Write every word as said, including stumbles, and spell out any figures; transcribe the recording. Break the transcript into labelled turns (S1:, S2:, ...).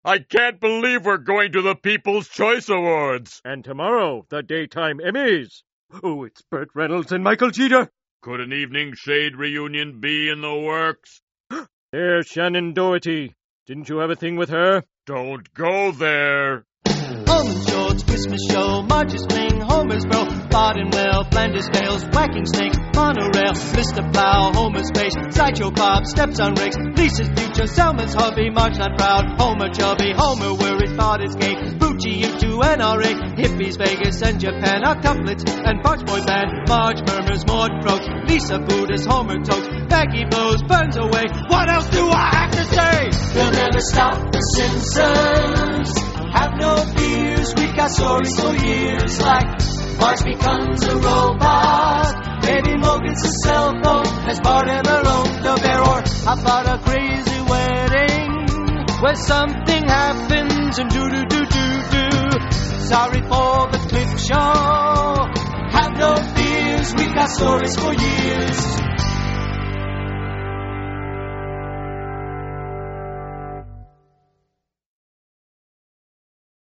S1: I can't believe we're going to the People's Choice Awards.
S2: And tomorrow, the Daytime Emmys. Oh, it's Burt Reynolds and Michael Cheater.
S1: Could an Evening Shade reunion be in the works?
S2: There's Shannon Doherty. Didn't you have a thing with her?
S1: Don't go there.
S3: Almond Shorts, Christmas Show, Marge's Fling, Homer's Bro, Bardinwell, Flanders Tales, Whacking Snake, Monorail, Mister Plow, Homer's Face, Sideshow Bob, Steps on Rakes, Lisa's Future, Selma's Hobby, Marge Not Proud, Homer Chubby, Homer Worries, Bart Gay, Bucci, U two, N R A, Hippies, Vegas, and Japan, Octuplets, and Parks Boy Band, Marge Murmurs, Maud croaks, Lisa Buddhist, Homer Tokes, Maggie blows, burns away. What else do I have to say?
S4: They'll never stop the Simpsons. Have no fears, we got stories for years. Like Marge becomes a robot, Baby Mo gets a cell phone as Bart ever owned a bear. Or how about a crazy wedding where something happens and do do do do do. Sorry for the clip show. Have no fears, we got stories for years.